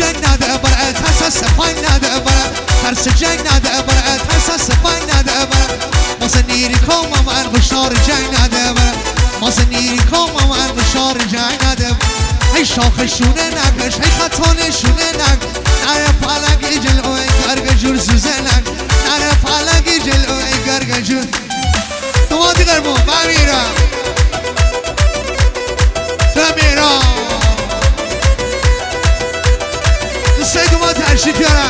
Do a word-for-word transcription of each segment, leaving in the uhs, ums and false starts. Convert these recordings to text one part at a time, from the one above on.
جنگ نده برای ترس سپای نده برای ترس جنگ نده برای ترس سپای نده برای ماسه نیری کام من بشار جنگ نده برای ماسه نیری کام من بشار جنگ نده ای شاخشونه نگش ای خطانشونه نگ نره پالگی جلوه گرگ جور سوزه نگ نره پالگی جلوه گرگ جور تو دیگر مو بمیرم بمیرم دوستای دو ما ترشید بیارم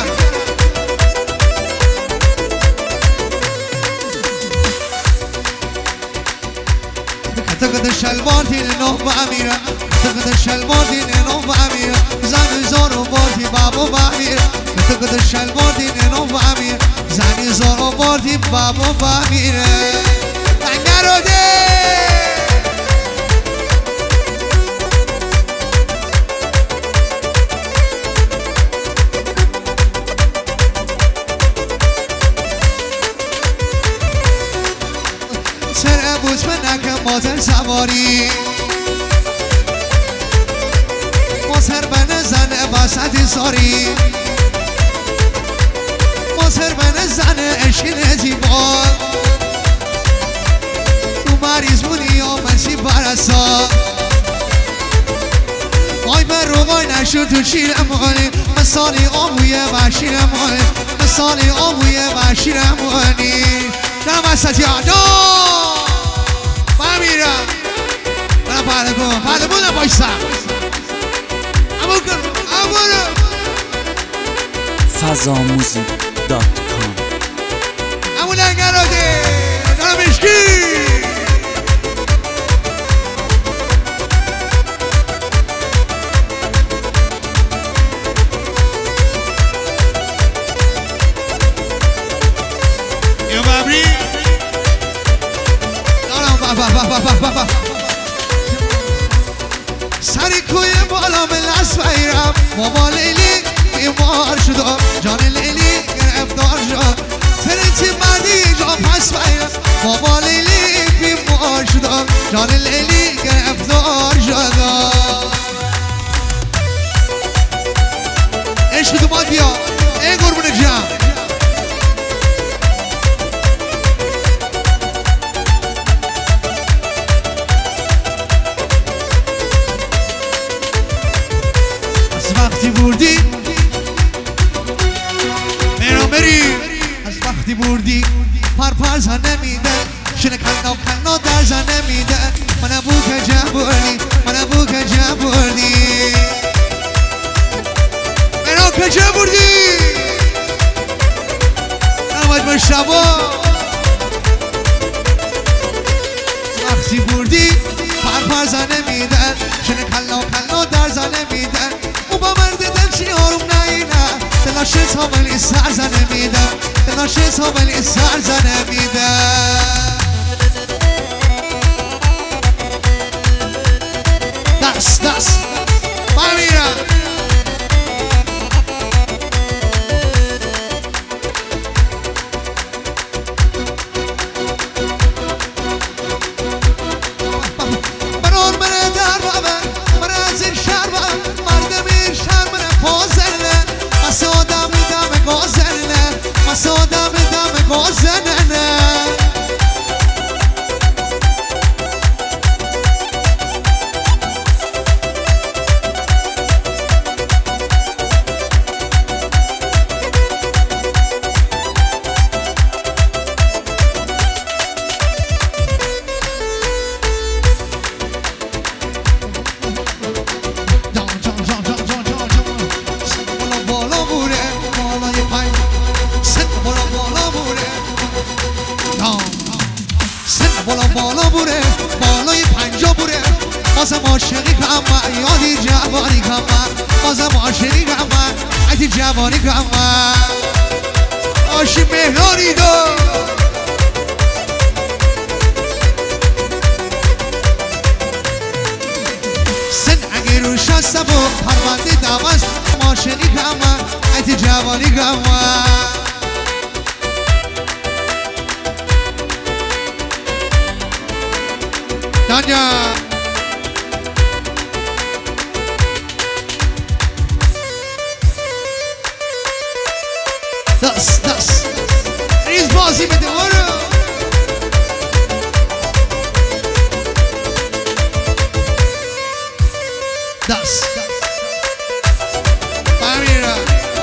کتا کتا شلوار دین نو بمیرم کتا کتا شلوار دین نو بمیرم زنی زارو باردی بابا بمیرم کتا کتا شلوار دین نو بمیرم زنی زارو باردی بابا بمیرم دنگرو ده سر بوز منک مازر سواری مازر بن زن وسط ساری مازر بن زن عشق زیبا تو مریض بودی یا منسی برسا وای بر روای نشو تو شیرمانی مثالی آبوی و شیرمانی مثالی آبوی و شیرمانی نه وسط یادو بمیرم برم پرده کن پرده بودم باشتم امو کن امو رو فضا موزیک دات کام امو لنگراده دارم اشکی یا ببری سری کوی بالا به لست بگیرم بابا لیلی بیمار شدم جان لیلی گرفتار شد فرنتی مردی جا پس بگیرم بابا لیلی بیمار شدم جان لیلی گرفتار شد عشق تو ما بیا ای قربون جم وقتی بردی میرم بری از وقتی بردی پر پر زن نمیده شنه کنا کنا در زن نمیده من بو که جم بردی من بو که جم بردی میرم که جم بردی نماید به شبا وقتی بردی پر پر زن نمیده شنه کنا کنا در زن نمیده با مرد دل چی آروم نینه دلاش تا ولی سر زنه میده دلاش تا ولی سر زنه میده دست دست بمیرم برون بره در بابه بره از این شهر مسادم دم گازنه مسادم دم گازنه بالا بالا بوره بالای پنجا بوره بازم عاشقی کم یادی جوانی کم بازم عاشقی کم ایتی جوانی کم عاشق مهرانی دو سن اگه روش هستم و پرونده دوست عاشقی کم ایتی جوانی کم دنیا دست دست ریز بازی بده برو دست بمیرم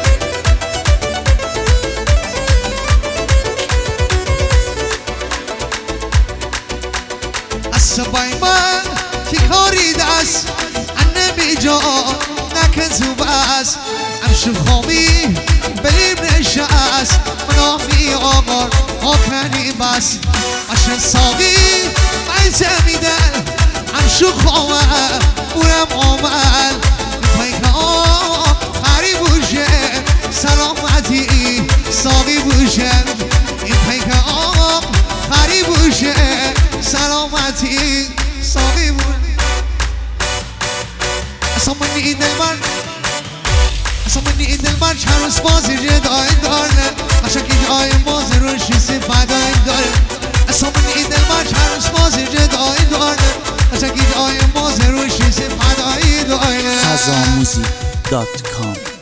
از سبای من که کاری دست انمی جا نکن تو بس امشو خامی بلیم نشست منافی آقار آکنی بس عشن ساقی عیزه میدن امشو خامه اونم آمد پیکه آم خری بوشه سلامتی ساقی بوشه این پیکه آم خری بوشه سلامتی ساقی بوشه اصلا منی این دل من اصلا منی این دل من چند روز بازی جدای دارنه قشنگی جای موزه روشی سفدای داره اصلا منی این دل من چند روز بازی جدای دارنه قشنگی جای موزه روشی سفدای داره Sazamusic dot com